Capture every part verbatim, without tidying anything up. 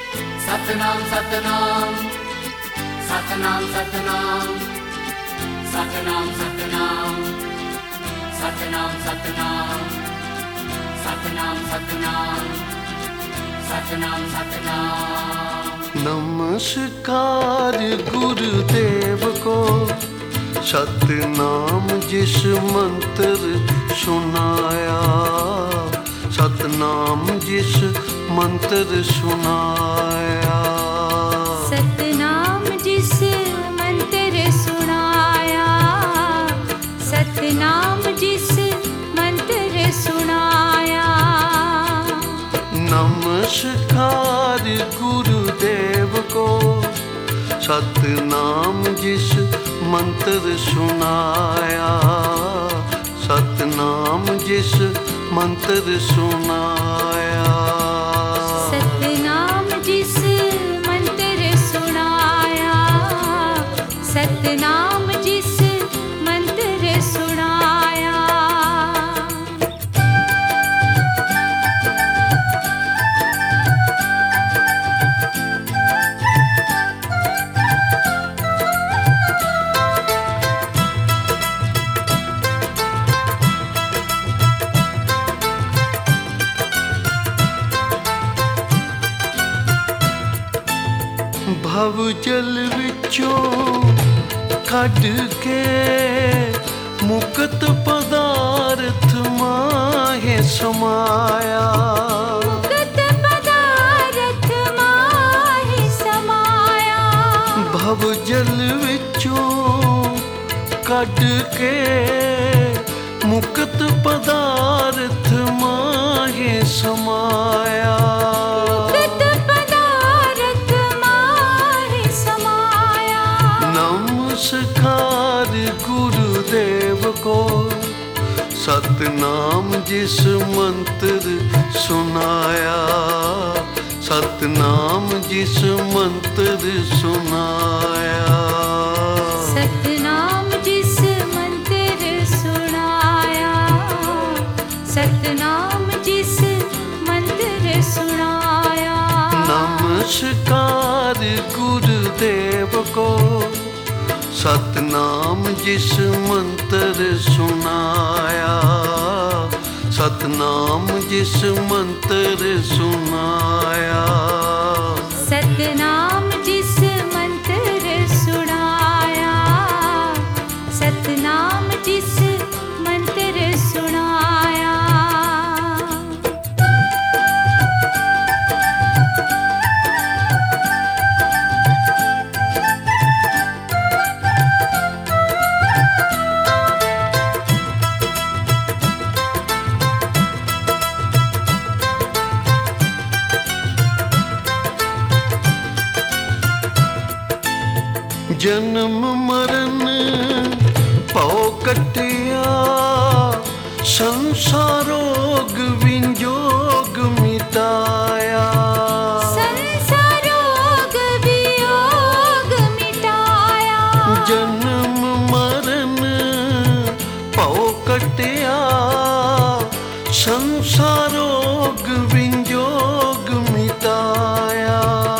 सतनाम सतनाम सतनाम सतनाम सतनाम सतनाम सतनाम सतनाम सतनाम सतनाम सतनाम सतनाम। नमस्कार गुरुदेव को, सतनाम जिस मंत्र सुनाया, सतनाम जिस मंत्र सुनाया, सतनाम जिस मंत्र सुनाया, सतनाम जिस मंत्र सुनाया। नमस्कार गुरुदेव को, सतनाम जिस मंत्र सुनाया, सतनाम जिस मंत्र सुनाया, सतनाम जिस मंत्र सुनाया, सतनाम जिस मंत्र सुनाया। भव जल विचों कढ के, मुक्त पदार्थ माहे समाया, मुक्त पदार्थ माहे समाया। भव जल विचों कढ के, मुक्त पदार्थ माहे समाया, मुक्त पदार्थ माहे समाया। नमस्कार गुरुदेव को, सतनाम जिस मंत्र सुनाया, सतनाम जिस मंत्र सुनाया, सतनाम जिस मंत्र सुनाया, सतनाम जिस मंत्र सुनाया। नमस्कार गुरुदेव को, सतनाम जिस मंत्र सुनाया, सतनाम जिस मंत्र सुनाया, सतनाम जिस मंत्र सुनाया, सतनाम जिस मंत्र सुनाया। जन्म मरण पौ कटिया, संसारोग विंजोग मिटाया, संसारोग वियोग मिटाया। जन्म मरण पौ कटिया, संसारोग विंजोग मिटाया,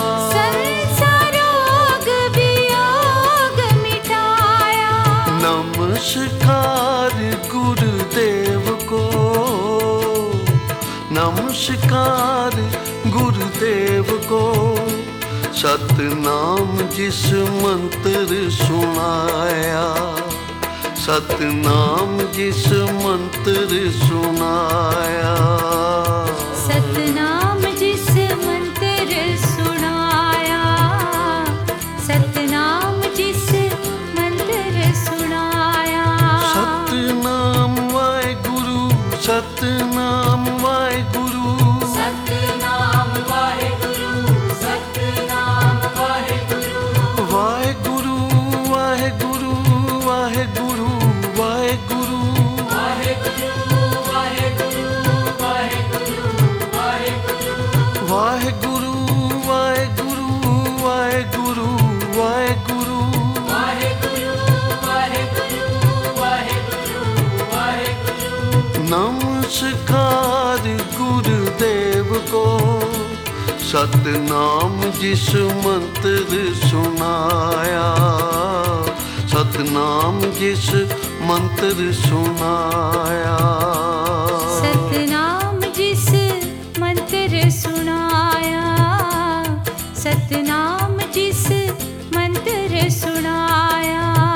नमस्कार गुरुदेव को, नमस्कार गुरुदेव को, सतनाम जिस मंत्र सुनाया, सतनाम जिस मंत्र सुनाया, सतनाम जिस मंत्र सुनाया, सतनाम जिस मंत्र सुनाया। सतनाम वाहेगुरु, सतनाम वाहेगुरु, सतनाम वाहेगुरु सतनाम वाहेगुरु। वाहेगुरु वाहेगुरु वाहेगुरु वाहेगुरु, वाहेगुरु वाहेगुरु वाहेगुरु वाहेगुरु, वाहेगुरु वाहेगुरु वाहेगुरु वाहेगुरु, वाहेगुरु वाहेगुरु वाहेगुरु वाहेगुरु। नमस्कार गुरुदेव को, सतनाम जिस मंत्र सुनाया, सतनाम जिस मंत्र सुनाया। सतनाम जिस मंत्र सुनाया, सतनाम जिस मंत्र सुनाया।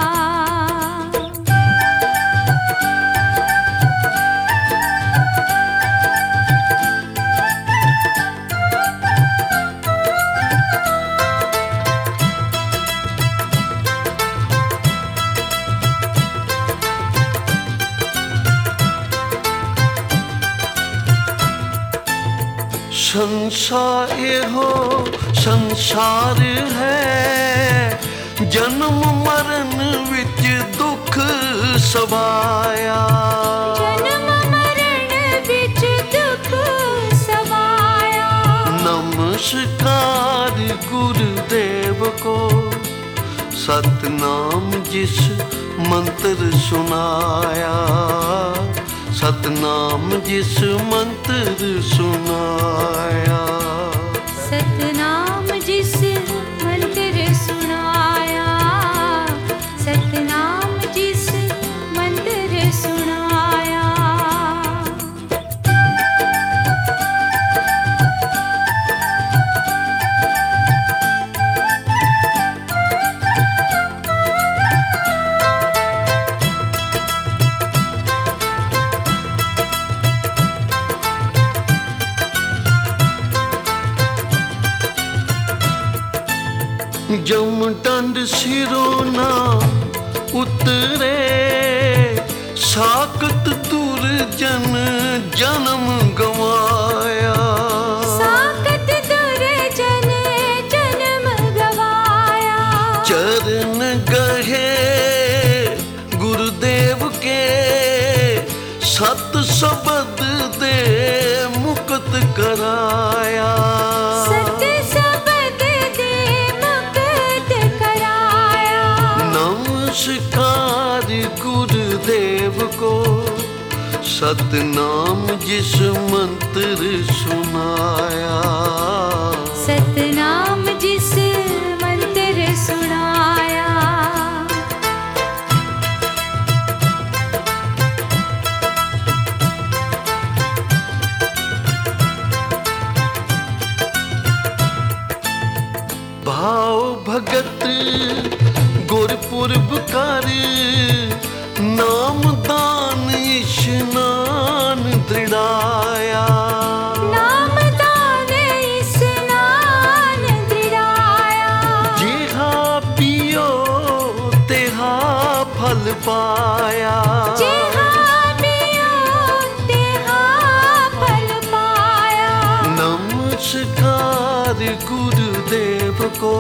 संसार हो संसार है, जन्म मरण विच दुख सवाया। जन्म मरण विच दुख सवाया। नमस्कार गुरुदेव को, सतनाम जिस मंत्र सुनाया, सतनाम जिस मंत्र सुनाया। सतनाम जिस मंत्र सुनाया, सतनाम जिस मंत्र सुनाया। जम दंड सिरों ना उतरे, साकत दुर्जन जन्म गवाया। साकत दुर्जन जन्म गवाया। चरण गहे गुरुदेव के, सत शब्द दे मुक्त कराया। सत शब्द दे मुक्त कराया। नमस्कार गुरुदेव को, सतनाम जिस मंत्र सुनाया। सतनाम जिस मंत्र सुनाया। भाव भगत गुरपुरब कर, नाम दान स्नान दृढ़ाया। नाम दान स्नान दृढ़ाया। जेहा पियो तेहा फल पाया। जेहा पियो तेहा फल पाया। नमस्कार गुरुदेव को,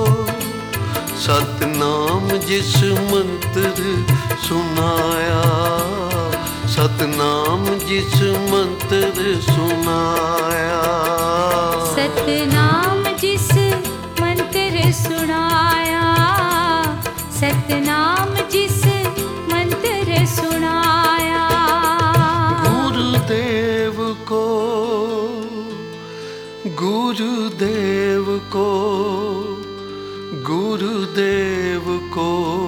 सतनाम जिस मंत्र सुनाया। सतनाम जिस मंत्र सुनाया। सतनाम जिस मंत्र सुनाया। सतनाम जिस मंत्र सुनाया। गुरुदेव को, गुरुदेव को, गुरुदेव को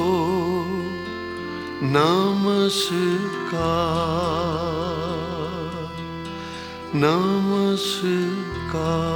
नमस्कार, नमस्कार।